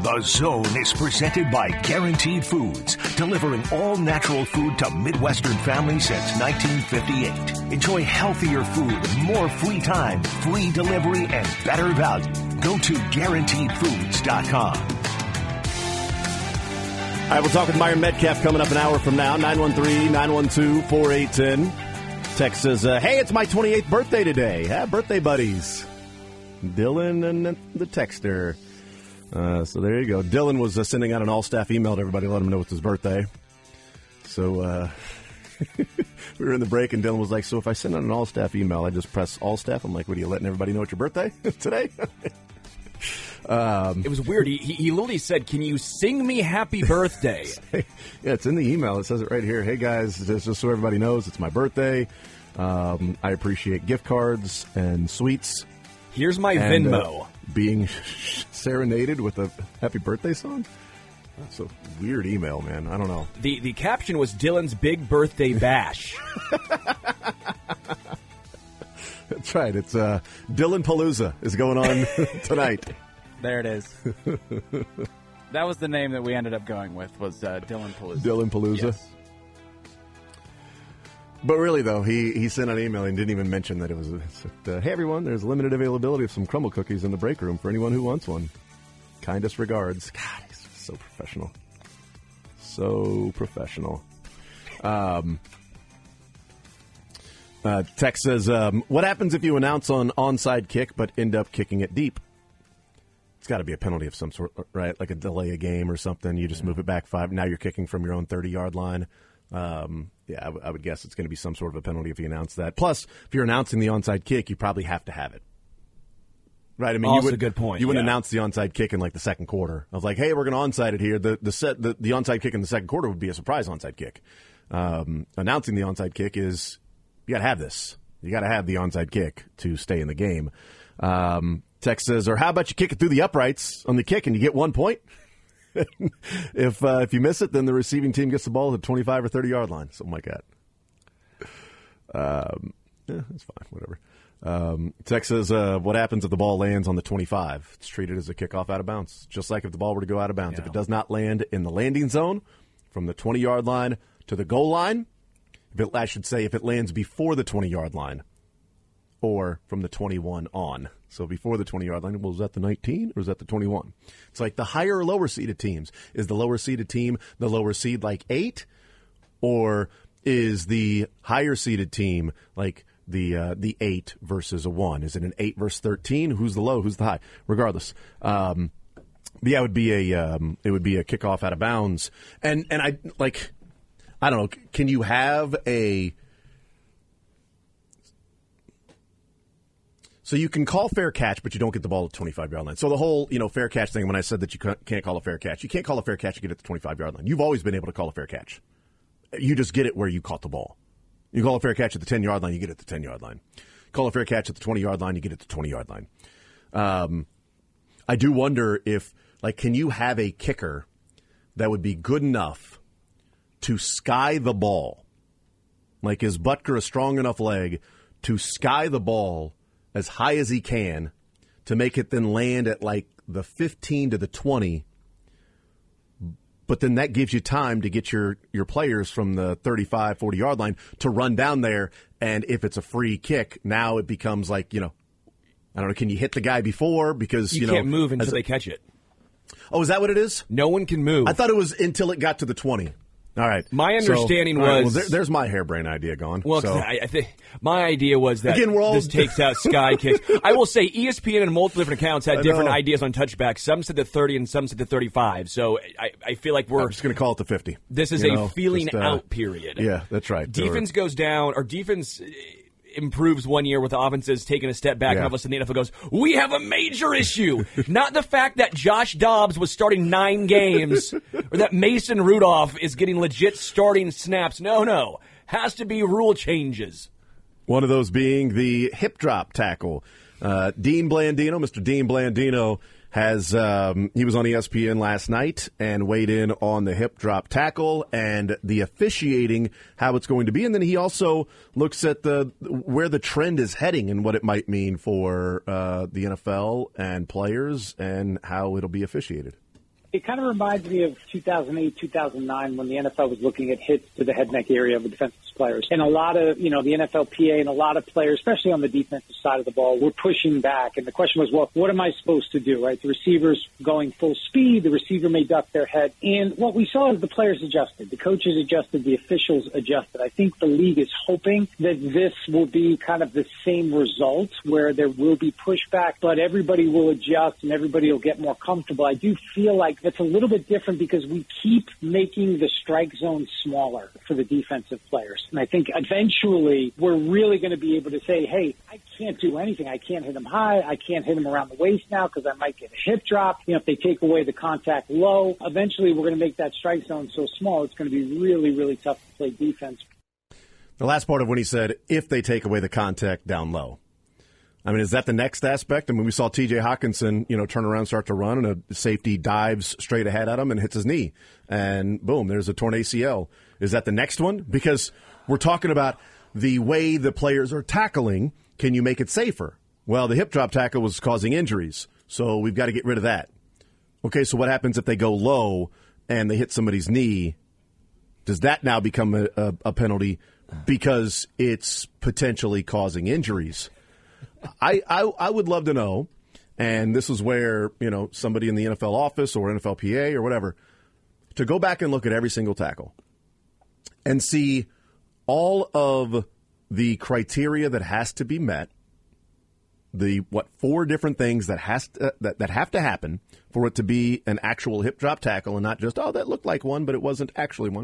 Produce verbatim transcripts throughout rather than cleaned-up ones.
The Zone is presented by Guaranteed Foods, delivering all natural food to Midwestern families since nineteen fifty-eight. Enjoy healthier food, more free time, free delivery, and better value. Go to guaranteed foods dot com. All right, we'll talk with Myron Metcalf coming up an hour from now. nine one three, nine one two, four eight one zero. Text says, uh, hey, it's my twenty-eighth birthday today. Have birthday buddies. Dylan and the texter. Uh, so there you go. Dylan was uh, sending out an all-staff email to everybody to let them know it's his birthday. So uh, we were in the break, and Dylan was like, so if I send out an all-staff email, I just press all-staff? I'm like, what, are you letting everybody know it's your birthday today? um, it was weird. He, he literally said, can you sing me happy birthday? Yeah, it's in the email. It says it right here. Hey, guys, just, just so everybody knows, it's my birthday. Um, I appreciate gift cards and sweets. Here's my and, Venmo. Uh, being serenaded with a happy birthday song? That's a weird email, man. I don't know. The the caption was Dylan's big birthday bash. That's right. It's uh, Dylan Palooza is going on tonight. There it is. That was the name that we ended up going with, was uh, Dylan Palooza. Dylan Palooza. Yes. But really, though, he, he sent an email and didn't even mention that it was, uh, hey, everyone, there's limited availability of some crumble cookies in the break room for anyone who wants one. Kindest regards. God, he's so professional. So professional. Um, uh, Tex says, um, what happens if you announce on onside kick but end up kicking it deep? It's got to be a penalty of some sort, right? Like a delay a game or something. You just move it back five. Now you're kicking from your own thirty-yard line. Um, yeah, I, w- I would guess it's going to be some sort of a penalty if you announce that. Plus, if you're announcing the onside kick, you probably have to have it. Right? I mean, also you would, a good point. You wouldn't yeah. announce the onside kick in like the second quarter. Of like, hey, we're going to onside it here. The the set the, the onside kick in the second quarter would be a surprise onside kick. Um, announcing the onside kick is you got to have this. You got to have the onside kick to stay in the game. Um, Tex says, or how about you kick it through the uprights on the kick and you get one point? if uh, if you miss it, then the receiving team gets the ball at the twenty-five or thirty-yard line, something like that. Um, yeah, that's fine, whatever. Um, Tex says, uh, what happens if the ball lands on the twenty-five? It's treated as a kickoff out of bounds, just like if the ball were to go out of bounds. Yeah. If it does not land in the landing zone from the twenty-yard line to the goal line, if it, I should say if it lands before the twenty-yard line or from the twenty-one on. So before the twenty-yard line, well, is that the nineteen or is that the twenty-one? It's like the higher or lower seeded teams. Is the lower seeded team the lower seed like eight? Or is the higher seeded team like the uh, the eight versus a one? Is it an eight versus thirteen? Who's the low? Who's the high? Regardless. Um, yeah, it would be a um, it would be a kickoff out of bounds. And and I like I don't know, can you have a So you can call fair catch, but you don't get the ball at the twenty-five-yard line. So the whole, you know, fair catch thing, when I said that you can't call a fair catch, you can't call a fair catch to get it at the twenty-five-yard line. You've always been able to call a fair catch. You just get it where you caught the ball. You call a fair catch at the ten-yard line, you get it at the ten-yard line. Call a fair catch at the twenty-yard line, you get it at the twenty-yard line. Um, I do wonder if, like, can you have a kicker that would be good enough to sky the ball? Like, is Butker a strong enough leg to sky the ball as high as he can to make it then land at like the fifteen to the twenty, but then that gives you time to get your, your players from the thirty-five, forty-yard line to run down there, and if it's a free kick, now it becomes like, you know, I don't know, can you hit the guy before? Because, you, you know. can't move until a, they catch it. Oh, is that what it is? No one can move. I thought it was until it got to the twenty. All right. My understanding so, was... right, well, there, there's my harebrained idea gone. Well, so. I, I think my idea was that Again, we're all... this takes out sky kicks. I will say E S P N and multiple different accounts had different ideas on touchbacks. Some said the thirty and some said the thirty-five. So I, I feel like we're... I'm just going to call it the fifty. This is you a know, feeling just, uh, out period. Yeah, that's right. Defense or, goes down, or defense improves one year with the offenses taking a step back, yeah. and all of a sudden the N F L goes, we have a major issue. Not the fact that Josh Dobbs was starting nine games or that Mason Rudolph is getting legit starting snaps. No, no. Has to be rule changes. One of those being the hip drop tackle. Uh, Dean Blandino, Mister Dean Blandino, has um, he was on E S P N last night and weighed in on the hip drop tackle and the officiating, how it's going to be, and then he also looks at the where the trend is heading and what it might mean for uh, the N F L and players and how it'll be officiated. It kind of reminds me of two thousand eight, two thousand nine when the N F L was looking at hits to the head neck area of the defensive players. And a lot of, you know, the N F L P A and a lot of players, especially on the defensive side of the ball, were pushing back. And the question was, well, what am I supposed to do, right? The receiver's going full speed. The receiver may duck their head. And what we saw is the players adjusted. The coaches adjusted. The officials adjusted. I think the league is hoping that this will be kind of the same result where there will be pushback, but everybody will adjust and everybody will get more comfortable. I do feel like that's a little bit different because we keep making the strike zone smaller for the defensive players. And I think eventually we're really going to be able to say, hey, I can't do anything. I can't hit him high. I can't hit him around the waist now because I might get a hip drop. You know, if they take away the contact low, eventually we're going to make that strike zone so small it's going to be really, really tough to play defense. The last part of when he said, if they take away the contact down low. I mean, is that the next aspect? I mean, we saw T J Hawkinson, you know, turn around, start to run, and a safety dives straight ahead at him and hits his knee. And boom, there's a torn A C L. Is that the next one? Because we're talking about the way the players are tackling. Can you make it safer? Well, the hip drop tackle was causing injuries, so we've got to get rid of that. Okay, so what happens if they go low and they hit somebody's knee? Does that now become a, a, a penalty because it's potentially causing injuries? I, I I would love to know, and this is where, you know, somebody in the N F L office or N F L P A or whatever, to go back and look at every single tackle and see all of the criteria that has to be met, the, what, four different things that has to, that, that have to happen for it to be an actual hip drop tackle and not just, oh, that looked like one, but it wasn't actually one.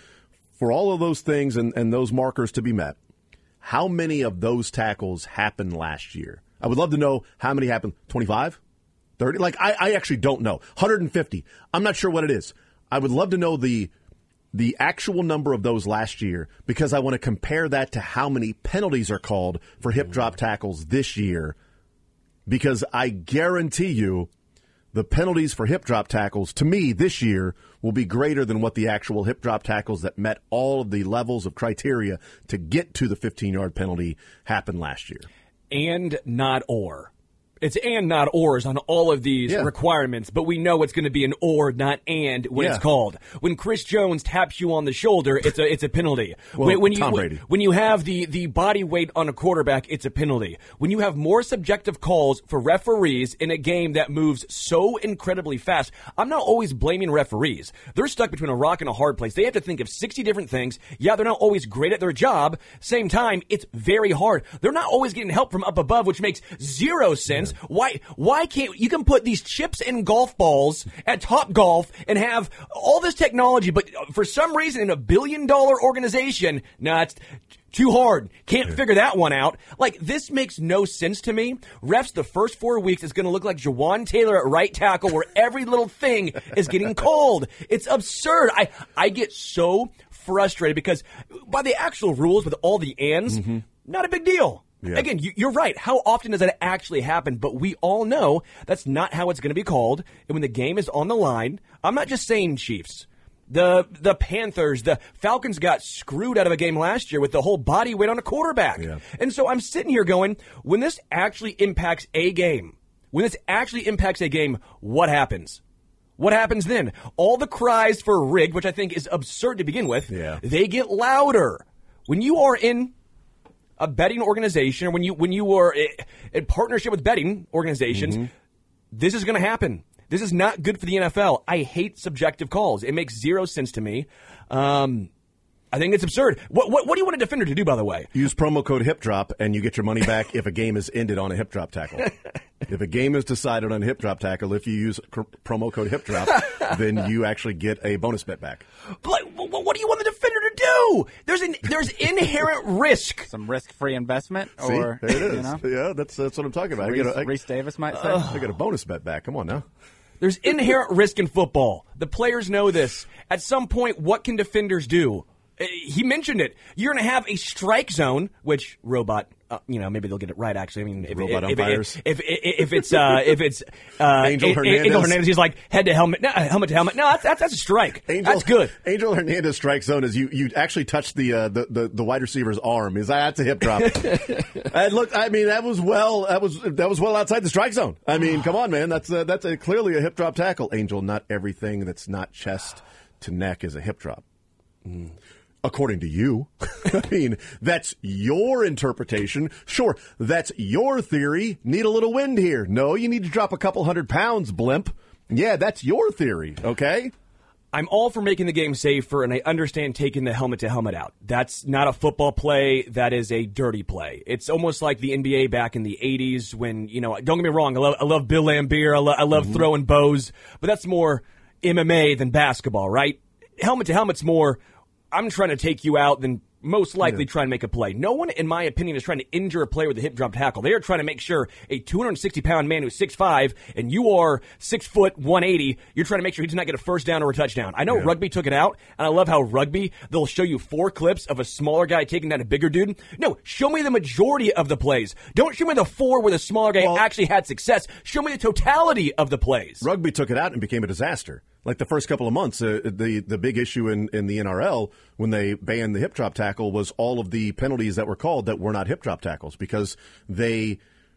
For all of those things and, and those markers to be met, how many of those tackles happened last year? I would love to know how many happened. twenty-five? thirty? Like, I, I actually don't know. one hundred fifty. I'm not sure what it is. I would love to know the the actual number of those last year because I want to compare that to how many penalties are called for hip drop tackles this year, because I guarantee you the penalties for hip drop tackles, to me, this year will be greater than what the actual hip drop tackles that met all of the levels of criteria to get to the fifteen-yard penalty happened last year. And not or. It's and, not ors on all of these yeah. requirements, but we know it's going to be an or, not and, when yeah. it's called. When Chris Jones taps you on the shoulder, it's a it's a penalty. Well, when, when Tom you, Brady. When you have the, the body weight on a quarterback, it's a penalty. When you have more subjective calls for referees in a game that moves so incredibly fast, I'm not always blaming referees. They're stuck between a rock and a hard place. They have to think of sixty different things. Yeah, they're not always great at their job. Same time, it's very hard. They're not always getting help from up above, which makes zero sense. Yeah. Why? Why? Why can't you can put these chips in golf balls at Top Golf and have all this technology, but for some reason in a billion dollar organization, nah, it's too hard. Can't yeah. figure that one out. Like, this makes no sense to me. Refs, the first four weeks is going to look like Jawan Taylor at right tackle where every little thing is getting called. It's absurd. I, I get so frustrated because by the actual rules with all the ands, mm-hmm. not a big deal. Yeah. Again, you're right. How often does that actually happen? But we all know that's not how it's going to be called. And when the game is on the line, I'm not just saying Chiefs. The the Panthers, the Falcons got screwed out of a game last year with the whole body weight on a quarterback. Yeah. And so I'm sitting here going, when this actually impacts a game, when this actually impacts a game, what happens? What happens then? All the cries for rigged, which I think is absurd to begin with, yeah. they get louder. When you are in a betting organization, or when you when you are in partnership with betting organizations, mm-hmm. this is going to happen. This is not good for the N F L. I hate subjective calls. It makes zero sense to me. Um, I think it's absurd. What, what what do you want a defender to do, by the way? Use promo code HIPDROP, and you get your money back if a game is ended on a hip drop tackle. If a game is decided on a hip drop tackle, if you use cr- promo code HIPDROP, then you actually get a bonus bet back. But like, what do you want the defender to do? There's an there's inherent risk. Some risk-free investment? See, or, there it is. You know? Yeah, that's that's what I'm talking about. Reese, I get a, I, Reese Davis might say. Uh, I got a bonus bet back. Come on now. There's inherent risk in football. The players know this. At some point, what can defenders do? He mentioned it. You're going to have a strike zone, which, robot, uh, you know, maybe they'll get it right. Actually, I mean, if, Robot if, umpires. if, if, if, if it's uh, if it's uh, Angel A- Hernandez. Angel Hernandez, he's like head to helmet, no, helmet to helmet. No, that's that's, that's a strike. Angel, that's good. Angel Hernandez strike zone is you you actually touched the uh, the, the the wide receiver's arm. Is that's a hip drop? And look, I mean, that was well that was that was well outside the strike zone. I mean, come on, man, that's a, that's a, clearly a hip drop tackle. Angel, not everything that's not chest to neck is a hip drop. Mm. According to you. I mean, that's your interpretation. Sure, that's your theory. Need a little wind here. No, you need to drop a couple hundred pounds, blimp. Yeah, that's your theory, okay? I'm all for making the game safer, and I understand taking the helmet-to-helmet out. That's not a football play. That is a dirty play. It's almost like the N B A back in the eighties when, you know, don't get me wrong, I love, I love Bill Laimbeer, I, lo- I love mm-hmm. throwing bows, but that's more M M A than basketball, right? Helmet-to-helmet's more, I'm trying to take you out, then most likely yeah. try and make a play. No one, in my opinion, is trying to injure a player with a hip drop tackle. They are trying to make sure a two hundred sixty pound man who's six five and you are six foot one eighty, you're trying to make sure he does not get a first down or a touchdown. I know yeah. rugby took it out, and I love how rugby, they'll show you four clips of a smaller guy taking down a bigger dude. No, show me the majority of the plays. Don't show me the four where the smaller guy well, actually had success. Show me the totality of the plays. Rugby took it out and became a disaster. Like the first couple of months, uh, the the big issue in, in the N R L when they banned the hip drop tackle was all of the penalties that were called that were not hip drop tackles because they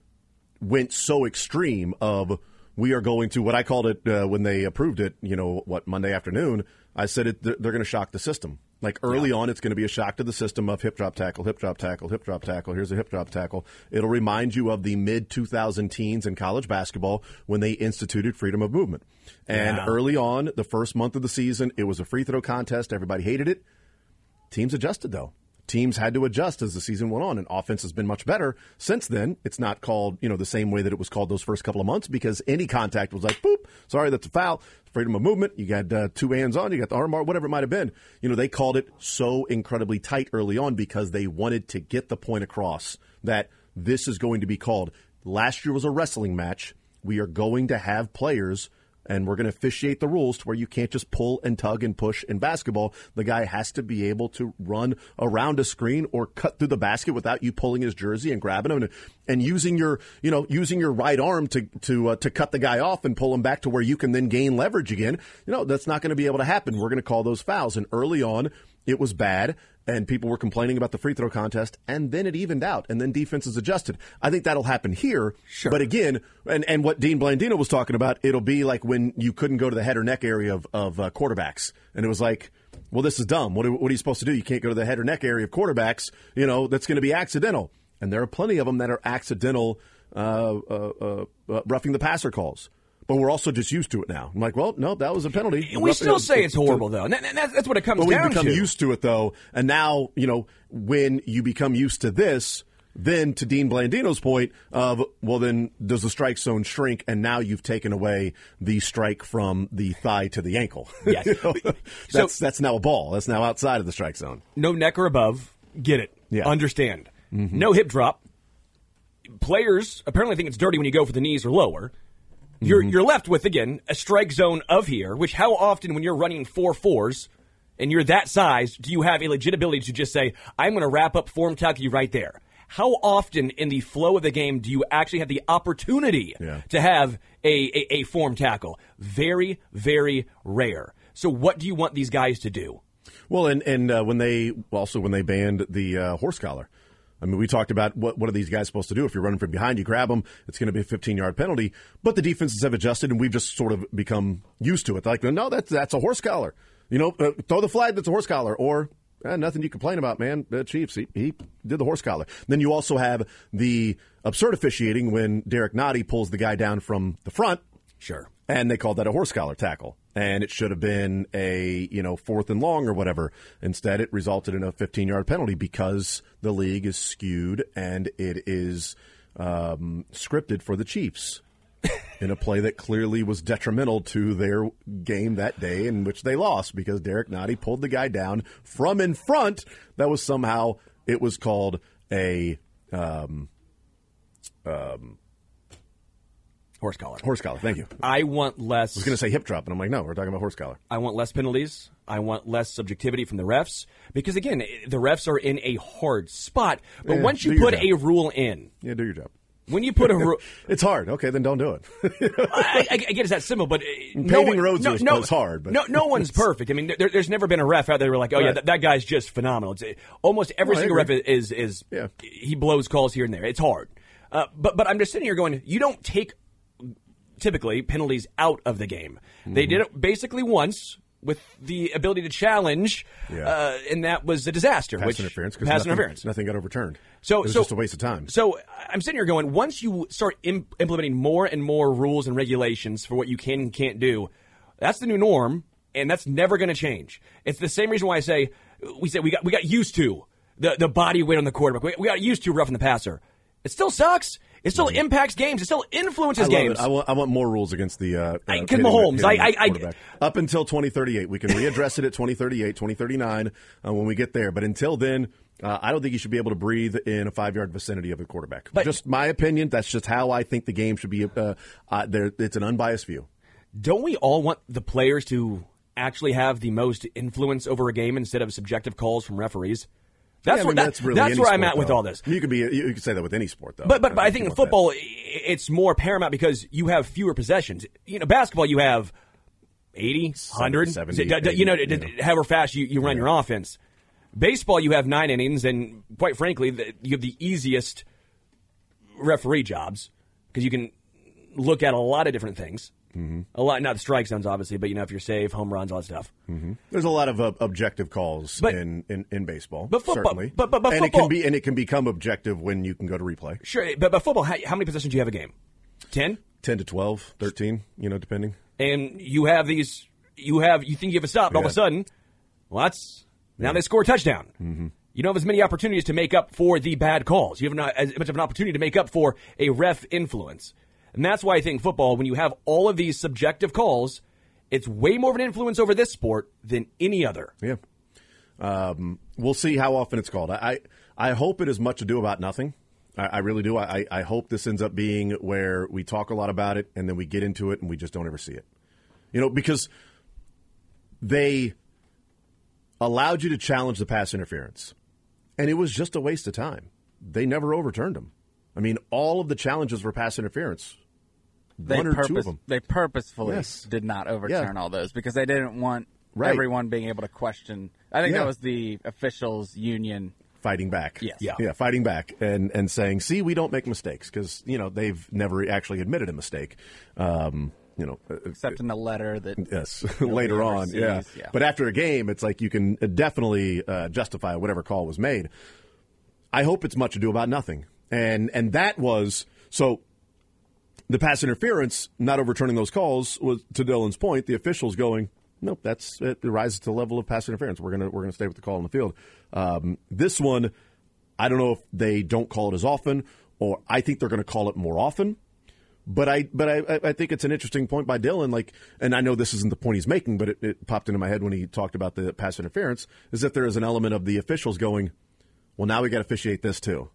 went so extreme of we are going to what I called it uh, when they approved it, you know, what, Monday afternoon, I said it, they're, they're going to shock the system. Like early yeah. on, it's going to be a shock to the system of hip drop tackle, hip drop tackle, hip drop tackle. Here's a hip drop tackle. It'll remind you of the mid two thousand teens in college basketball when they instituted freedom of movement. And yeah. early on, the first month of the season, it was a free throw contest. Everybody hated it. Teams adjusted, though. Teams had to adjust as the season went on, and offense has been much better since then. It's not called, you know, the same way that it was called those first couple of months because any contact was like, boop, sorry, that's a foul. Freedom of movement. You got uh, two hands on. You got the arm bar, whatever it might have been. You know, they called it so incredibly tight early on because they wanted to get the point across that this is going to be called. Last year was a wrestling match. We are going to have players and we're going to officiate the rules to where you can't just pull and tug and push in basketball. The guy has to be able to run around a screen or cut through the basket without you pulling his jersey and grabbing him and, and using your, you know, using your right arm to to uh, to cut the guy off and pull him back to where you can then gain leverage again. You know, that's not going to be able to happen. We're going to call those fouls. And early on, it was bad. And people were complaining about the free throw contest, and then it evened out, and then defenses adjusted. I think that'll happen here. Sure. But again, and, and what Dean Blandino was talking about, it'll be like when you couldn't go to the head or neck area of, of uh, quarterbacks. And it was like, well, this is dumb. What are, what are you supposed to do? You can't go to the head or neck area of quarterbacks. You know, that's going to be accidental. And there are plenty of them that are accidental uh, uh, uh, uh, roughing the passer calls. But we're also just used to it now. I'm like, well, no, that was a penalty. We still Rough, say it's horrible, though. And that's, that's what it comes down to. But we've become used to it, though. And now, you know, when you become used to this, then to Dean Blandino's point of, well, then does the strike zone shrink? And now you've taken away the strike from the thigh to the ankle. Yes. You know? That's, so, that's now a ball. That's now outside of the strike zone. No neck or above. Get it. Yeah. Understand. Mm-hmm. No hip drop. Players apparently think it's dirty when you go for the knees or lower. You're mm-hmm. you're left with, again, a strike zone of here, which how often when you're running four fours and you're that size, do you have a legit ability to just say, I'm going to wrap up form tackle you right there? How often in the flow of the game do you actually have the opportunity yeah. to have a, a, a form tackle? Very, very rare. So what do you want these guys to do? Well, and, and uh, when they also when they banned the uh, horse collar, I mean, we talked about what what are these guys supposed to do? If you're running from behind, you grab them, it's going to be a fifteen-yard penalty. But the defenses have adjusted, and we've just sort of become used to it. Like, no, that's that's a horse collar. You know, uh, throw the flag, that's a horse collar. Or, eh, nothing you complain about, man. The Chiefs, he, he did the horse collar. Then you also have the absurd officiating when Derek Nottie pulls the guy down from the front. Sure. And they called that a horse collar tackle. And it should have been a, you know, fourth and long or whatever. Instead, it resulted in a fifteen-yard penalty because the league is skewed and it is um, scripted for the Chiefs in a play that clearly was detrimental to their game that day in which they lost because Derek Nottie pulled the guy down from in front. That was somehow, it was called a um, um, Horse collar. Horse collar, thank you. I want less. I was going to say hip drop, and I'm like, no, we're talking about horse collar. I want less penalties. I want less subjectivity from the refs. Because, again, the refs are in a hard spot. But Yeah, once you do your put job. a rule in, Yeah, do your job. when you put a rule. It's hard. Okay, then don't do it. I, I, I get it's that simple, but uh, Paving no one, roads no, is, no, is hard. But no, no one's perfect. I mean, there, there's never been a ref out there who were like, oh, yeah, Right. that, that guy's just phenomenal. It's, uh, almost every No, I single ref agree. is, is Yeah. he blows calls here and there. It's hard. Uh, but, but I'm just sitting here going, you don't take, typically, penalties out of the game. Mm-hmm. They did it basically once with the ability to challenge, Yeah. uh, and that was a disaster. Pass which, interference. 'cause Pass nothing, interference. Nothing got overturned. So, it was so, just a waste of time. So I'm sitting here going, once you start Im- implementing more and more rules and regulations for what you can and can't do, that's the new norm, and that's never going to change. It's the same reason why I say we say we got we got used to the the body weight on the quarterback. We, we got used to roughing the passer. It still sucks. It still impacts games. It still influences I love games. it. I want, I want more rules against the uh, I- uh, 'cause hitting Mahomes, the- hitting I- the I- I- quarterback. Up until twenty thirty-eight. We can readdress it at twenty thirty-eight, twenty thirty-nine uh, when we get there. But until then, uh, I don't think you should be able to breathe in a five-yard vicinity of the quarterback. But- just my opinion. That's just how I think the game should be. Uh, uh, there, it's an unbiased view. Don't we all want the players to actually have the most influence over a game instead of subjective calls from referees? That's Yeah, I where mean, that- that's, really that's any where I'm sport, at with though. all this. You could be. You could say that with any sport, though. But but, but I if think you in want football, i- it's more paramount because you have fewer possessions. You know, basketball, you have eighty, one hundred, seventy, d- d- you know, eighty, d- you d- know. however fast you, you run your offense. Baseball, you have nine innings, and quite frankly, the, you have the easiest referee jobs because you can look at a lot of different things. Mm-hmm. A lot, not the strike zones, obviously, but you know, if you're safe, home runs, all that stuff. Mm-hmm. There's a lot of uh, objective calls But- in, in, in baseball, but football- certainly. but- but- but and it football- can be and it can become objective when you can go to replay. Sure, but, but football, how, how many possessions do you have a game? Ten? ten to twelve, thirteen, you know, depending. And you have these, you have, you think you have a stop, and all of Yeah. a sudden, well, that's, now they score a touchdown. Mm-hmm. You don't have as many opportunities to make up for the bad calls. You have not as much of an opportunity to make up for a ref influence. And that's why I think football, when you have all of these subjective calls, it's way more of an influence over this sport than any other. Yeah. Um, we'll see how often it's called. I, I, I hope it is much ado about nothing. I, I really do. I, I hope this ends up being where we talk a lot about it and then we get into it and we just don't ever see it. You know, because they allowed you to challenge the pass interference, and it was just a waste of time. They never overturned them. I mean, all of the challenges were pass interference. They, One or purpose, two of them. they purposefully Yes. did not overturn Yeah. all those because they didn't want Right. everyone being able to question. I think Yeah. that was the officials' union. Fighting back. Yes. Yeah. Yeah, fighting back and, and saying, see, we don't make mistakes because, you know, they've never actually admitted a mistake. Um, you know, uh, Except in the letter that yes, nobody later ever on. sees. Yeah. Yeah. But after a game, it's like you can definitely uh, justify whatever call was made. I hope it's much ado about nothing. And, and that was so the pass interference, not overturning those calls, was, to Dylan's point, the officials going, nope, that's it rises to the level of pass interference. We're gonna we're gonna stay with the call on the field. Um, this one, I don't know if they don't call it as often, or I think they're going to call it more often. But I but I, I think it's an interesting point by Dylan. Like, and I know this isn't the point he's making, but it, it popped into my head when he talked about the pass interference. Is that there is an element of the officials going, well, now we got to officiate this too.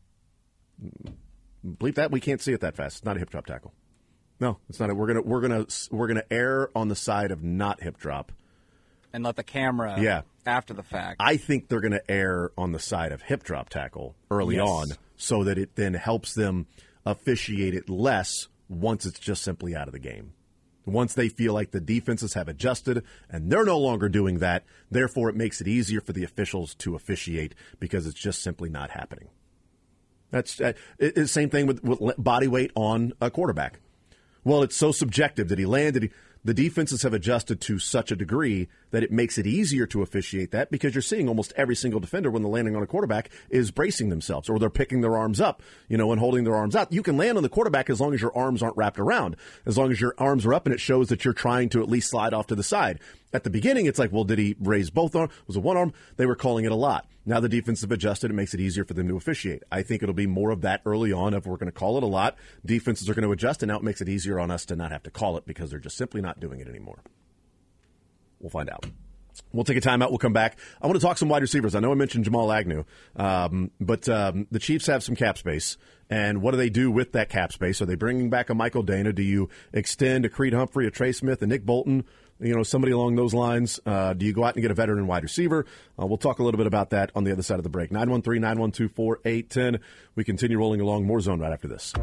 Believe that we can't see it that fast. It's not a hip drop tackle. No, it's not. A, we're gonna we're gonna we're gonna err on the side of not hip drop. and let the camera Yeah. after the fact. I think they're going to err on the side of hip drop tackle early Yes. on so that it then helps them officiate it less once it's just simply out of the game. Once they feel like the defenses have adjusted and they're no longer doing that, therefore it makes it easier for the officials to officiate because it's just simply not happening. That's uh, it, it's same thing with, with body weight on a quarterback. Well, it's so subjective. Did he land? Did he? The defenses have adjusted to such a degree that it makes it easier to officiate that because you're seeing almost every single defender when they're landing on a quarterback is bracing themselves or they're picking their arms up, you know, and holding their arms out. You can land on the quarterback as long as your arms aren't wrapped around, as long as your arms are up and it shows that you're trying to at least slide off to the side. At the beginning, it's like, well, did he raise both arms? Was it one arm? They were calling it a lot. Now the defense have adjusted. It makes it easier for them to officiate. I think it'll be more of that early on. If we're going to call it a lot, defenses are going to adjust, and now it makes it easier on us to not have to call it because they're just simply not doing it anymore. We'll find out. We'll take a timeout. We'll come back. I want to talk some wide receivers. I know I mentioned Jamal Agnew, um, but um, the Chiefs have some cap space. And what do they do with that cap space? Are they bringing back a Michael Dana? Do you extend a Creed Humphrey, a Trey Smith, a Nick Bolton? You know, somebody along those lines. Uh, do you go out and get a veteran wide receiver? Uh, we'll talk a little bit about that on the other side of the break. nine one three, nine one two, four eight one zero. We continue rolling along. More Zone right after this.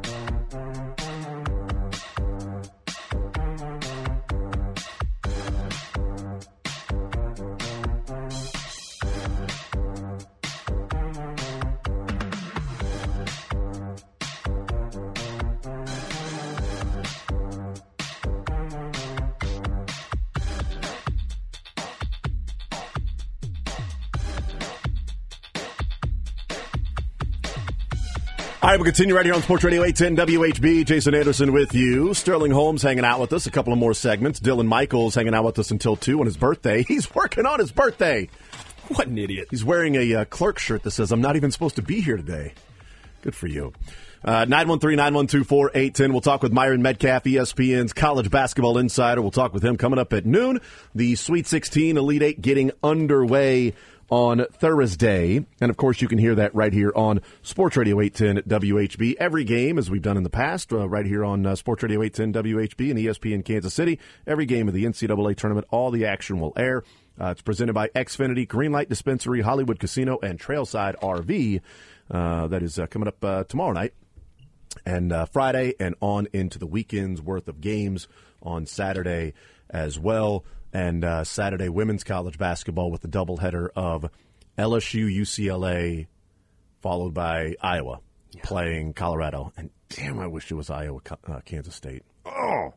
All right, we'll continue right here on Sports Radio eight ten W H B. Jason Anderson with you. Sterling Holmes hanging out with us. A couple of more segments. Dylan Michaels hanging out with us until two on his birthday. He's working on his birthday. What an idiot. He's wearing a uh, clerk shirt that says, I'm not even supposed to be here today. Good for you. Uh, nine one three, nine one two, four eight one zero. We'll talk with Myron Metcalf, E S P N's college basketball insider. We'll talk with him coming up at noon. The Sweet sixteen Elite Eight getting underway on Thursday. And, of course, you can hear that right here on Sports Radio eight ten at W H B. Every game, as we've done in the past, uh, right here on uh, Sports Radio eight ten W H B and E S P N Kansas City. Every game of the N C double A tournament, all the action will air. Uh, it's presented by Xfinity, Greenlight Dispensary, Hollywood Casino, and Trailside R V. Uh, that is uh, coming up uh, tomorrow night and uh, Friday, and on into the weekend's worth of games on Saturday as well. And uh, Saturday women's college basketball with the doubleheader of L S U, U C L A, followed by Iowa yeah. playing Colorado. And damn, I wish it was Iowa, uh, Kansas State. Oh,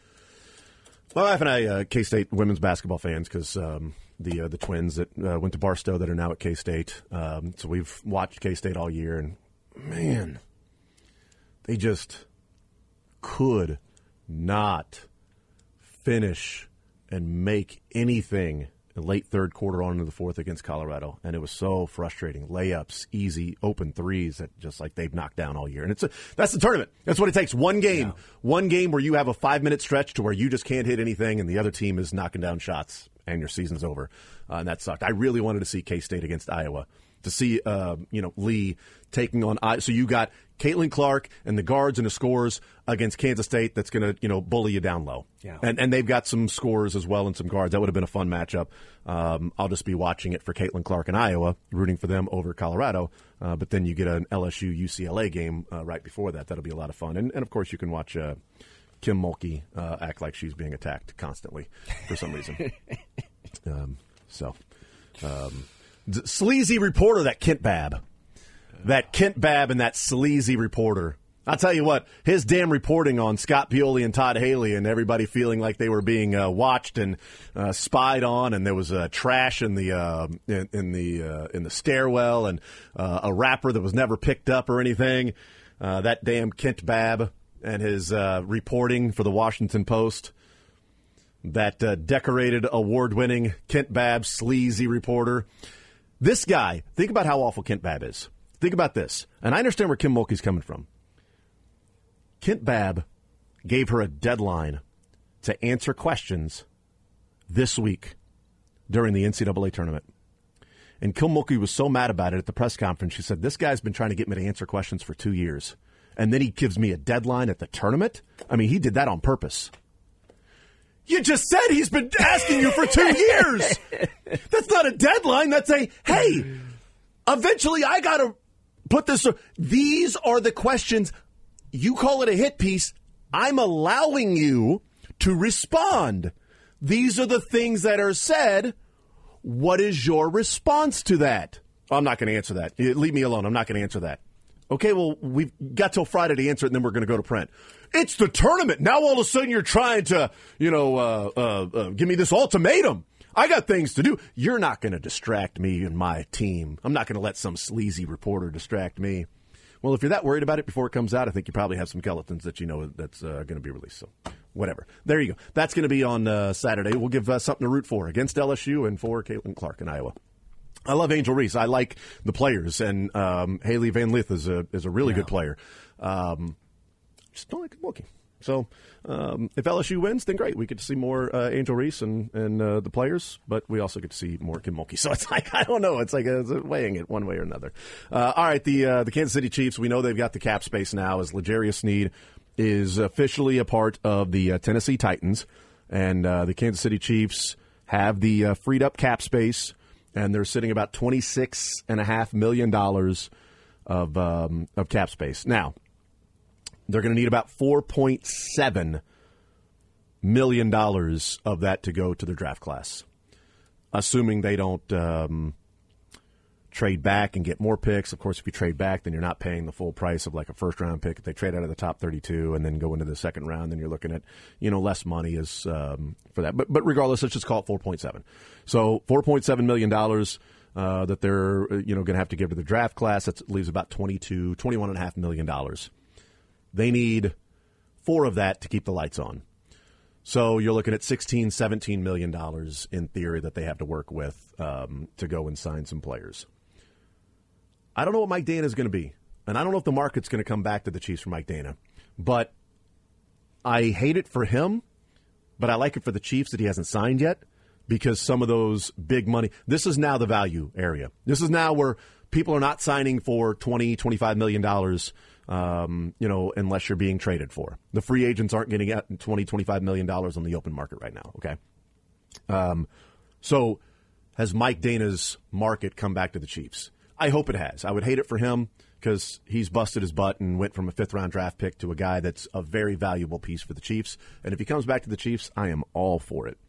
my wife and I, uh, K-State women's basketball fans, because um, the uh, the twins that uh, went to Barstow that are now at K-State. Um, so we've watched K-State all year, and man, they just could not finish and make anything in late third quarter on into the fourth against Colorado. And it was so frustrating. Layups, easy, open threes that just like they've knocked down all year. And it's a, that's the tournament. That's what it takes. One game. Yeah. One game where you have a five-minute stretch to where you just can't hit anything and the other team is knocking down shots and your season's over. Uh, and that sucked. I really wanted to see K-State against Iowa. To see, uh, you know, Lee taking on – so you got Caitlin Clark and the guards and the scores against Kansas State that's going to, you know, bully you down low. Yeah. And and they've got some scores as well and some guards. That would have been a fun matchup. Um, I'll just be watching it for Caitlin Clark and Iowa, rooting for them over Colorado. Uh, but then you get an L S U U C L A game uh, right before that. That'll be a lot of fun. And, and of course, you can watch uh, Kim Mulkey uh, act like she's being attacked constantly for some reason. um, so... Um, sleazy reporter, that Kent Babb. That Kent Babb and that sleazy reporter. I'll tell you what, his damn reporting on Scott Pioli and Todd Haley and everybody feeling like they were being uh, watched and uh, spied on, and there was uh, trash in the uh, in, in the uh, in the stairwell, and uh, a rapper that was never picked up or anything. Uh, that damn Kent Babb and his uh, reporting for the Washington Post. That uh, decorated, award-winning Kent Babb, sleazy reporter. This guy, think about how awful Kent Babb is. Think about this. And I understand where Kim Mulkey's coming from. Kent Babb gave her a deadline to answer questions this week during the N C double A tournament. And Kim Mulkey was so mad about it at the press conference. She said, this guy's been trying to get me to answer questions for two years. And then he gives me a deadline at the tournament? I mean, he did that on purpose. You just said he's been asking you for two years. That's not a deadline. That's a, hey, eventually I got to put this. These are the questions. You call it a hit piece. I'm allowing you to respond. These are the things that are said. What is your response to that? Oh, I'm not going to answer that. Leave me alone. I'm not going to answer that. Okay, well, we've got till Friday to answer it, and then we're going to go to print. It's the tournament. Now all of a sudden you're trying to, you know, uh, uh, uh, give me this ultimatum. I got things to do. You're not going to distract me and my team. I'm not going to let some sleazy reporter distract me. Well, if you're that worried about it before it comes out, I think you probably have some skeletons that you know that's uh, going to be released. So whatever. There you go. That's going to be on uh, Saturday. We'll give uh, something to root for against L S U and for Caitlin Clark in Iowa. I love Angel Reese. I like the players, and um, Haley Van Lith is a is a really yeah. good player. Um, just don't like Mulkey. So um, if L S U wins, then great. We get to see more uh, Angel Reese and, and uh, the players, but we also get to see more Kim Mulkey. So it's like, I don't know. It's like a, it's a weighing it one way or another. Uh, all right, the uh, the Kansas City Chiefs, we know they've got the cap space now as L'Jarius Sneed is officially a part of the uh, Tennessee Titans. And uh, the Kansas City Chiefs have the uh, freed up cap space, and they're sitting about twenty-six point five million dollars of, um, of cap space. Now, they're going to need about four point seven million dollars of that to go to their draft class, assuming they don't um, trade back and get more picks. Of course, if you trade back, then you're not paying the full price of like a first-round pick. If they trade out of the top thirty-two and then go into the second round, then you're looking at, you know, less money is um, for that. But but regardless, let's just call it four point seven. So four point seven million dollars uh, that they're, you know, going to have to give to the draft class. That leaves about twenty-two, twenty-one point five million dollars. They need four of that to keep the lights on. So you're looking at sixteen, seventeen million dollars in theory that they have to work with um, to go and sign some players. I don't know what Mike Dana is going to be, and I don't know if the market's going to come back to the Chiefs for Mike Dana, but I hate it for him, but I like it for the Chiefs that he hasn't signed yet because some of those big money, this is now the value area. This is now where people are not signing for twenty, twenty-five million dollars. Um, you know, unless you're being traded for. The free agents aren't getting at twenty, twenty-five million dollars on the open market right now, okay? Um, so has Mike Dana's market come back to the Chiefs? I hope it has. I would hate it for him because he's busted his butt and went from a fifth-round draft pick to a guy that's a very valuable piece for the Chiefs. And if he comes back to the Chiefs, I am all for it.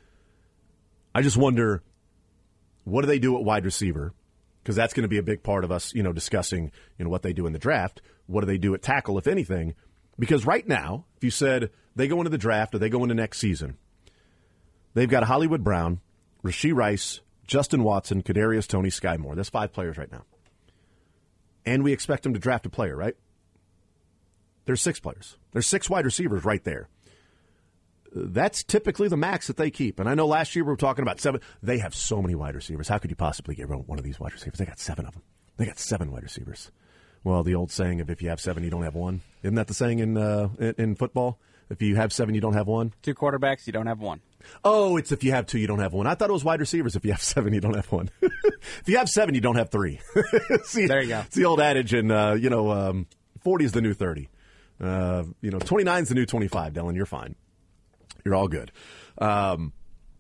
I just wonder, what do they do at wide receiver? Because that's going to be a big part of us, you know, discussing, you know, what they do in the draft. What do they do at tackle, if anything? Because right now, if you said they go into the draft or they go into next season, they've got Hollywood Brown, Rashee Rice, Justin Watson, Kadarius Toney, Sky Moore. That's five players right now. And we expect them to draft a player, right? There's six players. There's six wide receivers right there. That's typically the max that they keep. And I know last year we were talking about seven. They have so many wide receivers. How could you possibly get rid of one of these wide receivers? They got seven of them. They got seven wide receivers. Well, the old saying of if you have seven, you don't have one. Isn't that the saying in uh, in, in football? If you have seven, you don't have one? Two quarterbacks, you don't have one. Oh, it's if you have two, you don't have one. I thought it was wide receivers. If you have seven, you don't have one. If you have seven, you don't have three. See, there you go. It's the old adage, and, uh, you know, um, forty is the new thirty. Uh, you know, twenty-nine is the new twenty-five, Dylan. You're fine. You're all good. Um,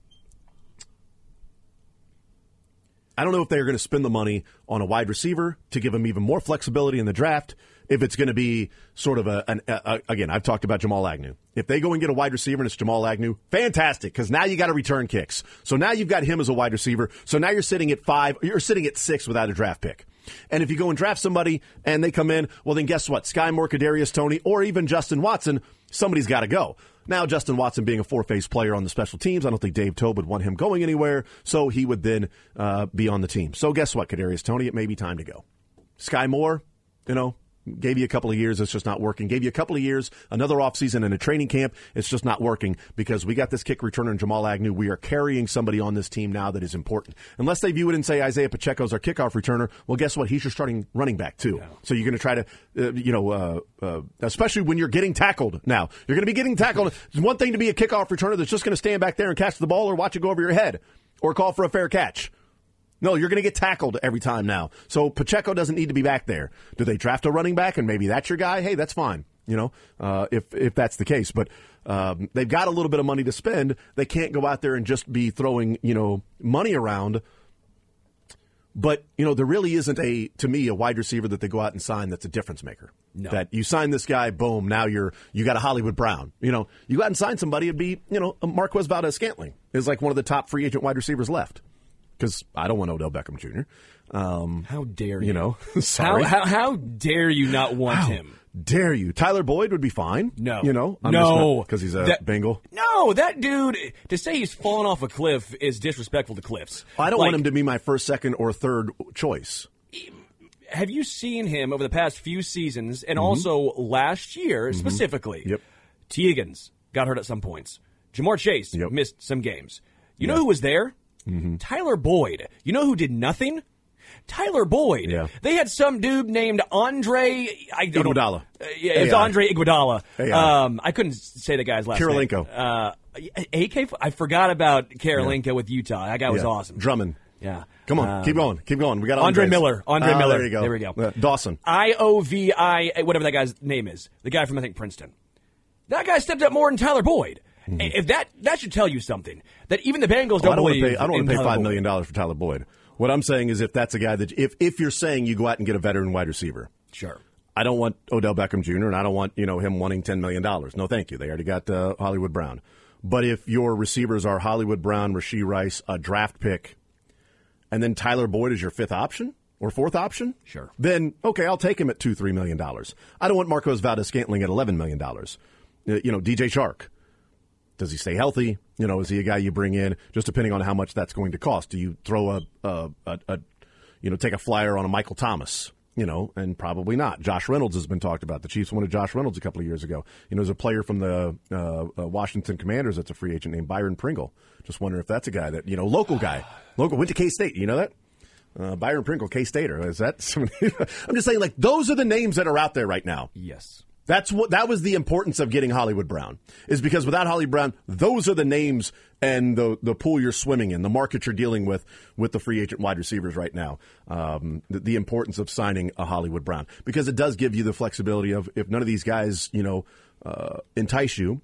I don't know if they're going to spend the money on a wide receiver to give them even more flexibility in the draft. If it's going to be sort of a, an, a, a, again, I've talked about Jamal Agnew. If they go and get a wide receiver and it's Jamal Agnew, fantastic, because now you got to return kicks. So now you've got him as a wide receiver. So now you're sitting at five, you're sitting at six without a draft pick. And if you go and draft somebody and they come in, well, then guess what? Sky Moore, Kadarius Toney, or even Justin Watson, somebody's got to go. Now, Justin Watson being a four-phase player on the special teams, I don't think Dave Toub would want him going anywhere, so he would then uh, be on the team. So guess what, Kadarius Toney, it may be time to go. Sky Moore, you know, gave you a couple of years, it's just not working. Gave you a couple of years, another offseason and a training camp, it's just not working because we got this kick returner in Jamal Agnew. We are carrying somebody on this team now that is important. Unless they view it and say Isaiah Pacheco's our kickoff returner, well, guess what? He's your starting running back, too. Yeah. So you're going to try to, uh, you know, uh, uh, especially when you're getting tackled now. You're going to be getting tackled. It's one thing to be a kickoff returner that's just going to stand back there and catch the ball or watch it go over your head or call for a fair catch. No, you're going to get tackled every time now. So Pacheco doesn't need to be back there. Do they draft a running back and maybe that's your guy? Hey, that's fine, you know, uh, if if that's the case. But um, they've got a little bit of money to spend. They can't go out there and just be throwing, you know, money around. But, you know, there really isn't, a to me, a wide receiver that they go out and sign that's a difference maker. No. That you sign this guy, boom, now you're you got a Hollywood Brown. You know, you go out and sign somebody, it'd be, you know, Marquez Valdez-Scantling is like one of the top free agent wide receivers left. Because I don't want Odell Beckham Junior Um, how dare you? You know, sorry. How, how, how dare you not want how him? Dare you? Tyler Boyd would be fine. No. You know? I'm no. Because he's a that, Bengal. No, that dude, to say he's fallen off a cliff is disrespectful to cliffs. I don't like, want him to be my first, second, or third choice. Have you seen him over the past few seasons, and mm-hmm. also last year mm-hmm. specifically? Yep. T. Higgins got hurt at some points. Jamar Chase yep. missed some games. You yep. know who was there? Mm-hmm. Tyler Boyd. You know who did nothing? Tyler Boyd. Yeah. They had some dude named Andre I don't know. Iguodala. Uh, yeah, it's A I. Andre Iguodala. A I. Um, I couldn't say the guy's last Karolinko. name. Uh, A K. I forgot about Karolinko yeah. with Utah. That guy was yeah. awesome. Drummond. Yeah. Come on, um, keep going, keep going. We got Andre Andres. Miller. Andre uh, Miller. There you go. There we go. Uh, Dawson. I O V I, whatever that guy's name is. The guy from, I think, Princeton. That guy stepped up more than Tyler Boyd. Mm-hmm. If that that should tell you something. That even the Bengals don't oh, I don't believe want to pay, I don't want to pay Tyler five Boyd. million dollars for Tyler Boyd. What I'm saying is if that's a guy that, if, if you're saying you go out and get a veteran wide receiver. Sure. I don't want Odell Beckham Junior and I don't want, you know, him wanting ten million dollars. No, thank you. They already got uh, Hollywood Brown. But if your receivers are Hollywood Brown, Rashee Rice, a draft pick, and then Tyler Boyd is your fifth option or fourth option, sure. Then, okay, I'll take him at two, three million dollars. I don't want Marcos Valdes-Scantling at eleven million dollars. You know, D J Shark. Does he stay healthy? You know, is he a guy you bring in? Just depending on how much that's going to cost. Do you throw a, a, a, a you know, take a flyer on a Michael Thomas? You know, and probably not. Josh Reynolds has been talked about. The Chiefs wanted Josh Reynolds a couple of years ago. You know, there's a player from the uh, uh, Washington Commanders that's a free agent named Byron Pringle. Just wondering if that's a guy that, you know, local guy. Local, went to K-State. You know that? Uh, Byron Pringle, K-Stater. Is that somebody? I'm just saying, like, those are the names that are out there right now. Yes. That's what, that was the importance of getting Hollywood Brown, is because without Hollywood Brown, those are the names and the the pool you're swimming in, the market you're dealing with with the free agent wide receivers right now. Um, the, the importance of signing a Hollywood Brown, because it does give you the flexibility of, if none of these guys, you know, uh, entice you,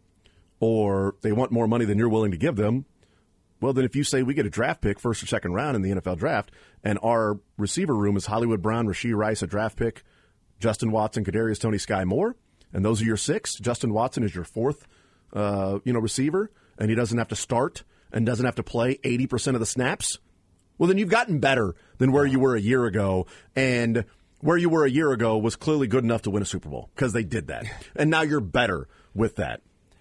or they want more money than you're willing to give them, well, then if you say we get a draft pick, first or second round in the N F L draft, and our receiver room is Hollywood Brown, Rashee Rice, a draft pick, Justin Watson, Kadarius Toney, Sky Moore, and those are your six. Justin Watson is your fourth, uh, you know, receiver, and he doesn't have to start and doesn't have to play eighty percent of the snaps. Well, then you've gotten better than where you were a year ago, and where you were a year ago was clearly good enough to win a Super Bowl because they did that, and now you're better with that.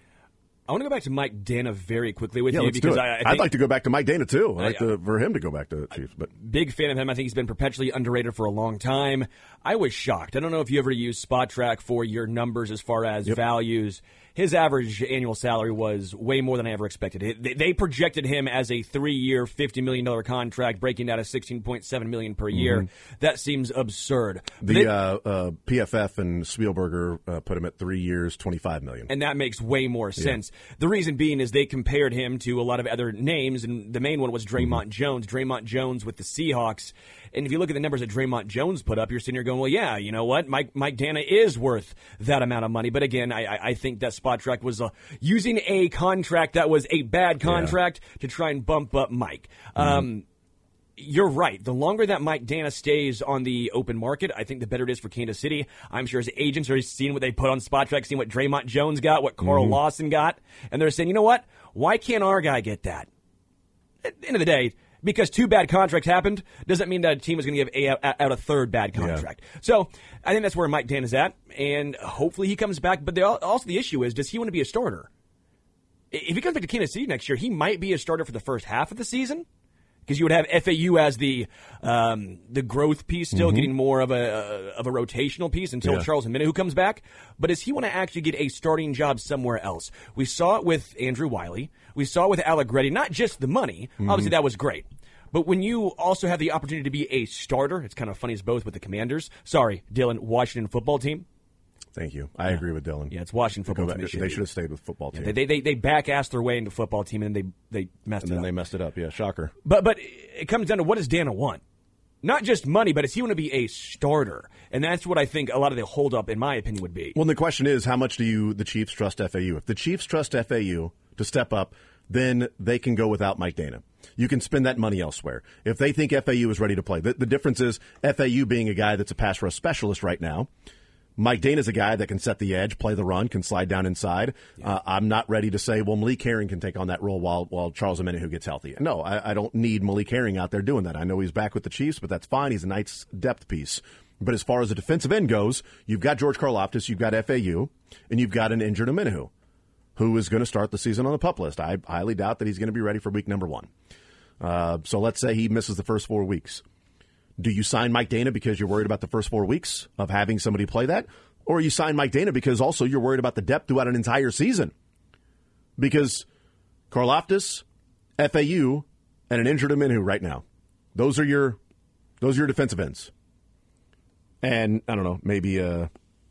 I want to go back to Mike Dana very quickly with yeah, you let's because do it. I, I think, I'd like to go back to Mike Dana too. I'd like I, to, for him to go back to the Chiefs. But big fan of him. I think he's been perpetually underrated for a long time. I was shocked. I don't know if you ever used Spot Track for your numbers as far as yep. values. His average annual salary was way more than I ever expected. They projected him as a three-year, fifty million dollars contract, breaking down to sixteen point seven million dollars per year. Mm-hmm. That seems absurd. The they, uh, uh, P F F and Spielberger uh, put him at three years, twenty-five million dollars. And that makes way more sense. Yeah. The reason being is they compared him to a lot of other names, and the main one was Draymond mm-hmm. Jones. Draymond Jones with the Seahawks. And if you look at the numbers that Draymond Jones put up, you're sitting here going, well, yeah, you know what? Mike Mike Dana is worth that amount of money. But again, I, I think that Spot Track was uh, using a contract that was a bad contract yeah. to try and bump up Mike. Mm-hmm. Um, you're right. The longer that Mike Dana stays on the open market, I think the better it is for Kansas City. I'm sure his agents are seeing what they put on Spot Track, seeing what Draymond Jones got, what Carl mm-hmm. Lawson got, and they're saying, you know what? Why can't our guy get that? At the end of the day, because two bad contracts happened doesn't mean that a team is going to give a, out a third bad contract. Yeah. So I think that's where Mike Dan is at, and hopefully he comes back. But the, also the issue is, does he want to be a starter? If he comes back to Kansas City next year, he might be a starter for the first half of the season, because you would have F A U as the um, the growth piece, still mm-hmm. getting more of a uh, of a rotational piece until yeah. Charles Omenihu comes back. But does he want to actually get a starting job somewhere else? We saw it with Andrew Wiley. We saw it with Allegretti. Not just the money. Mm-hmm. Obviously, that was great. But when you also have the opportunity to be a starter, it's kind of funny as both with the Commanders. Sorry, Dylan, Washington football team. Thank you. I yeah. agree with Dylan. Yeah, it's Washington football team. They, they should have stayed with football team. Yeah, they they they back-assed their way into football team, and they they messed and it up. And then they messed it up. Yeah, shocker. But but it comes down to, what does Dana want? Not just money, but does he want to be a starter? And that's what I think a lot of the holdup, in my opinion, would be. Well, the question is, how much do you the Chiefs trust F A U? If the Chiefs trust F A U to step up, then they can go without Mike Dana. You can spend that money elsewhere. If they think F A U is ready to play, the, the difference is F A U being a guy that's a pass rush specialist right now. Mike Dana's a guy that can set the edge, play the run, can slide down inside. Yeah. Uh, I'm not ready to say, well, Malik Herring can take on that role while while Charles Omenihu gets healthy. No, I, I don't need Malik Herring out there doing that. I know he's back with the Chiefs, but that's fine. He's a nice depth piece. But as far as the defensive end goes, you've got George Karlaftis, you've got F A U, and you've got an injured Omenihu, who is going to start the season on the PUP list. I highly doubt that he's going to be ready for week number one. Uh, so let's say he misses the first four weeks. Do you sign Mike Dana because you're worried about the first four weeks of having somebody play that? Or you sign Mike Dana because also you're worried about the depth throughout an entire season? Because Karlaftis, F A U, and an injured Omenihu right now. Those are your Those are your defensive ends. And, I don't know, maybe uh,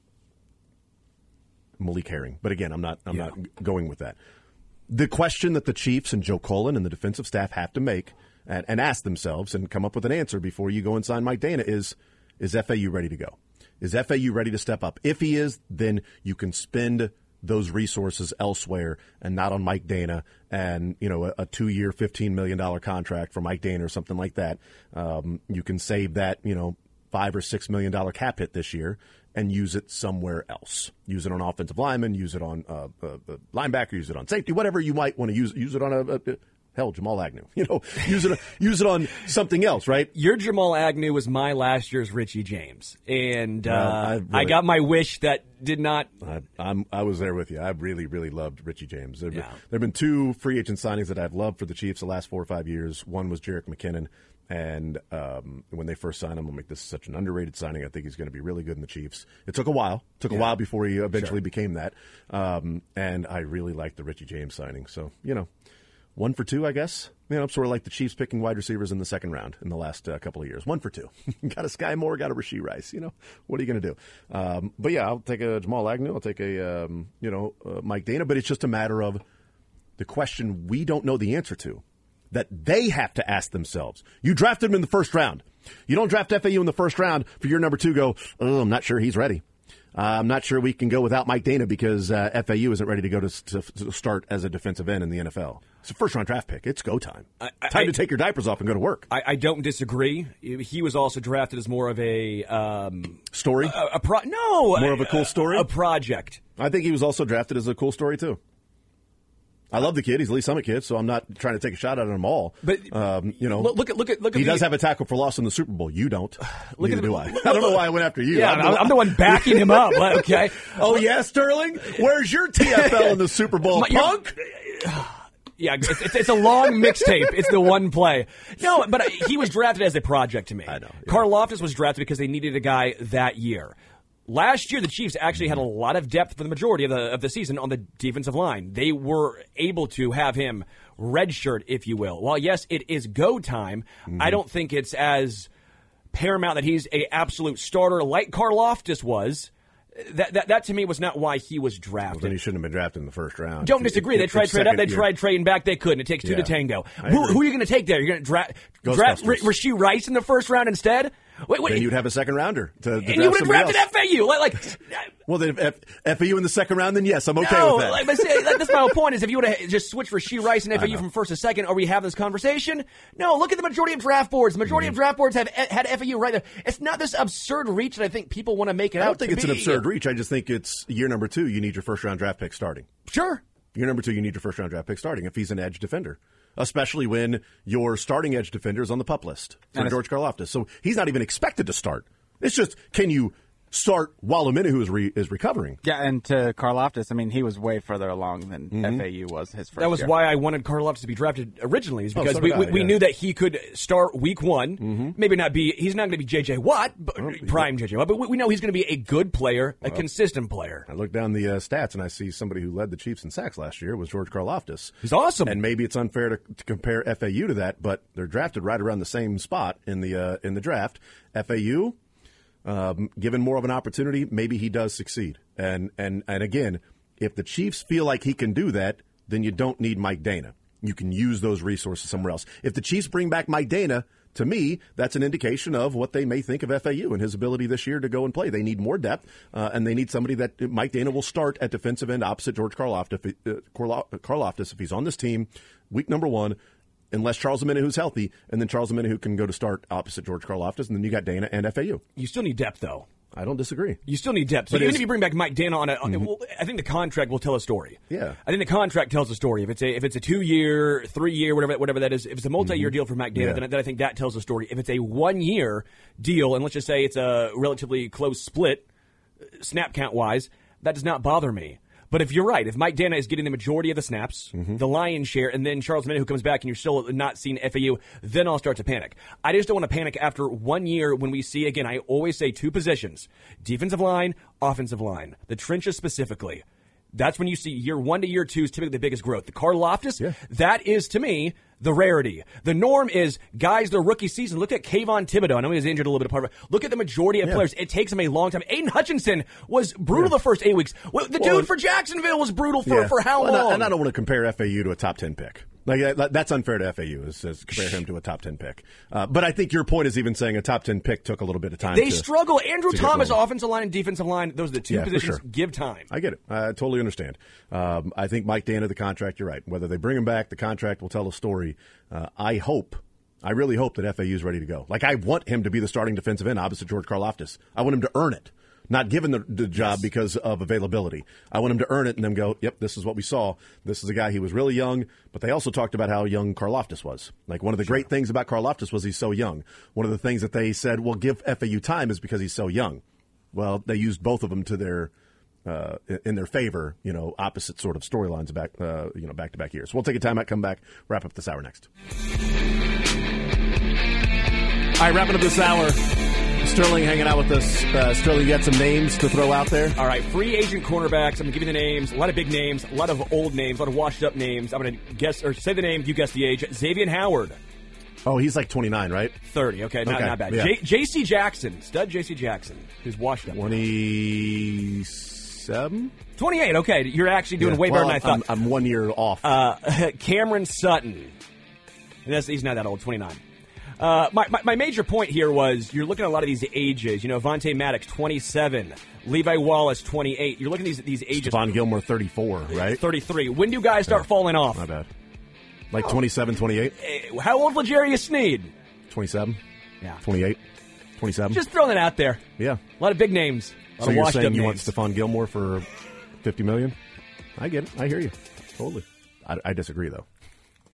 Malik Herring. But again, I'm not I'm yeah. not going with that. The question that the Chiefs and Joe Cullen and the defensive staff have to make and, and ask themselves and come up with an answer before you go and sign Mike Dana is, is F A U ready to go? Is F A U ready to step up? If he is, then you can spend those resources elsewhere and not on Mike Dana and, you know, a, a two-year, fifteen million dollars contract for Mike Dana or something like that. Um, you can save that, you know, five or six million dollars cap hit this year and use it somewhere else. Use it on offensive linemen, use it on uh, uh, linebacker, use it on safety, whatever you might want to use. Use it on a, a hell, Jamal Agnew. You know, use it use it on something else, right? Your Jamal Agnew was my last year's Richie James, and uh, well, I, really, I got my wish that did not. I, I'm, I was there with you. I really, really loved Richie James. There have yeah. been, been two free agent signings that I've loved for the Chiefs the last four or five years. One was Jerick McKinnon. And um, when they first signed him, I'm like, this is such an underrated signing. I think he's going to be really good in the Chiefs. It took a while. It took a yeah. while before he eventually sure. became that. Um, and I really liked the Richie James signing. So, you know, one for two, I guess. You know, sort of like the Chiefs picking wide receivers in the second round in the last uh, couple of years. One for two. Got a Sky Moore, got a Rashee Rice. You know, what are you going to do? Um, but, yeah, I'll take a Jamal Agnew. I'll take a, um, you know, uh, Mike Dana. But it's just a matter of the question we don't know the answer to, that they have to ask themselves. You drafted him in the first round. You don't draft F A U in the first round for your number two go, oh, I'm not sure he's ready. Uh, I'm not sure we can go without Mike Dana because uh, F A U isn't ready to go to, to, to start as a defensive end in the N F L. It's a first-round draft pick. It's go time. I, I, time to take your diapers off and go to work. I, I don't disagree. He was also drafted as more of a... Um, story? A, a pro- No. More of a cool story? A, a project. I think he was also drafted as a cool story, too. I love the kid. He's a Lee Summit kid, so I'm not trying to take a shot at him all. But um, you know, look at look at look at. He the, does have a tackle for loss in the Super Bowl. You don't. Look Neither at the, do I. Look, I don't know why I went after you. Yeah, I'm, I'm, the, I'm the one backing him up. Okay. Oh yeah, Sterling. Where's your T F L in the Super Bowl, My, punk? Yeah, it's, it's, it's a long mixtape. It's the one play. No, but he was drafted as a project to me. I know. Yeah. Karlaftis was drafted because they needed a guy that year. Last year, the Chiefs actually had a lot of depth for the majority of the of the season on the defensive line. They were able to have him redshirt, if you will. While, yes, it is go time, mm-hmm. I don't think it's as paramount that he's a absolute starter like Karlaftis was. That, that that to me was not why he was drafted. Well, then he shouldn't have been drafted in the first round. Don't disagree. If, they tried trade up. They tried trading back. They couldn't. It takes two yeah, to tango. Who, who are you going to take there? You're going to dra- draft R- Rashee Rice in the first round instead? Wait, wait. Then you'd have a second rounder to, to and draft you would have drafted else. F A U. Like, like well, then if F A U in the second round, then yes, I'm okay no, with that. Like, like, that's my whole point. Is if you would have just switched Rashee Rice and F A U from first to second, are we having this conversation? No. Look at the majority of draft boards. The majority mm-hmm. of draft boards have had F A U right there. It's not this absurd reach that I think people want to make it I out. don't think to it's be. an absurd reach. I just think it's year number two. You need your first round draft pick starting. Sure. Year number two, you need your first round draft pick starting if he's an edge defender. Especially when your starting edge defender is on the PUP list for George Karlaftis. So he's not even expected to start. It's just, can you start while Omenihu is, re- is recovering? Yeah, and to Karlaftis, I mean, he was way further along than mm-hmm. F A U was his first That was year. why I wanted Karlaftis to be drafted originally, is because oh, so we, I, we, we yeah. knew that he could start week one. Mm-hmm. Maybe not be, he's not going to be J J Watt, but, oh, prime J J Watt, but we, we know he's going to be a good player, a well, consistent player. I look down the uh, stats and I see somebody who led the Chiefs in sacks last year was George Karlaftis. He's awesome. And maybe it's unfair to, to compare F A U to that, but they're drafted right around the same spot in the uh, in the draft. F A U, um, given more of an opportunity, maybe he does succeed. And and and again, if the Chiefs feel like he can do that, then you don't need Mike Dana. You can use those resources somewhere else. If the Chiefs bring back Mike Dana, to me, that's an indication of what they may think of F A U and his ability this year to go and play. They need more depth, uh, and they need somebody that Mike Dana will start at defensive end opposite George Karlaftis if, uh, Karlaftis if he's on this team week number one, unless Charles Omenihu's healthy, and then Charles Omenihu can go to start opposite George Karlaftis, and then you got Dana and F A U. You still need depth, though. I don't disagree. You still need depth. So but even if you bring back Mike Dana on a, on, mm-hmm. well, I think the contract will tell a story. Yeah, I think the contract tells a story. If it's a if it's a two year, three year, whatever whatever that is, if it's a multi year mm-hmm. deal for Mike Dana, yeah. then, then I think that tells a story. If it's a one year deal, and let's just say it's a relatively close split, snap count wise, that does not bother me. But if you're right, if Mike Dana is getting the majority of the snaps, mm-hmm. the lion's share, and then Charles Omenihu comes back and you're still not seeing F A U, then I'll start to panic. I just don't want to panic after one year when we see, again, I always say two positions, defensive line, offensive line, the trenches specifically. That's when you see year one to year two is typically the biggest growth. The Karlaftis, Yeah. that is, to me, the rarity. The norm is guys, their rookie season. Look at Kayvon Thibodeau. I know he was injured a little bit apart. Look at the majority of Yeah. players. It takes them a long time. Aiden Hutchinson was brutal Yeah. the first eight weeks. Well, the Well, dude for Jacksonville was brutal for, Yeah. for how Well, and I- long? And I don't want to compare F A U to a top ten pick. Like that, that's unfair to F A U, is, is compare him to a top ten pick. Uh, but I think your point is even saying a top ten pick took a little bit of time. They to, struggle. Andrew to get Thomas, rolling. offensive line and defensive line, those are the two Yeah, for positions. sure. Give time. I get it. I totally understand. Um, I think Mike Dana, the contract, you're right. Whether they bring him back, the contract will tell a story. Uh, I hope, I really hope that F A U is ready to go. Like, I want him to be the starting defensive end opposite George Karlaftis. I want him to earn it. Not given the, the job because of availability. I want him to earn it and then go, yep, this is what we saw. This is a guy, he was really young, but they also talked about how young Karlaftis was. Like, one of the great things about Karlaftis was he's so young. One of the things that they said, well, give F A U time is because he's so young. Well, they used both of them to their uh, in their favor, you know, opposite sort of storylines back, uh, you know, back to back years. We'll take a time out, come back, wrap up this hour next. All right, wrapping up this hour. Sterling hanging out with us. Uh, Sterling, you got some names to throw out there? All right, free agent cornerbacks. I'm going to give you the names. A lot of big names, a lot of old names, a lot of washed-up names. I'm going to guess or say the name. You guess the age. Xavier Howard, Oh, he's like twenty-nine, right? thirty. Okay, not, Okay, not bad. yeah. J- J.C. Jackson, stud J C. Jackson, who's washed up. twenty-seven? twenty-eight. Okay, you're actually doing Yeah. way Well, better than I I'm, thought. I'm one year off. Uh, Cameron Sutton. And that's, he's not that old, twenty-nine. Uh, my, my, my major point here was you're looking at a lot of these ages. You know, Vontae Maddox, twenty-seven. Levi Wallace, twenty-eight. You're looking at these, these ages. Stephon Gilmore, thirty-four, right? thirty-three. When do guys start Yeah. falling off? Not bad. Like twenty-seven, twenty-eight? Eh, How old L'Jarius Sneed? twenty-seven? Yeah. twenty-eight? twenty-seven? Just throwing it out there. yeah. A lot of big names. A lot So of you're washed saying up you want names. Stephon Gilmore for fifty million dollars? I get it. I hear you. Totally. I, I disagree, though.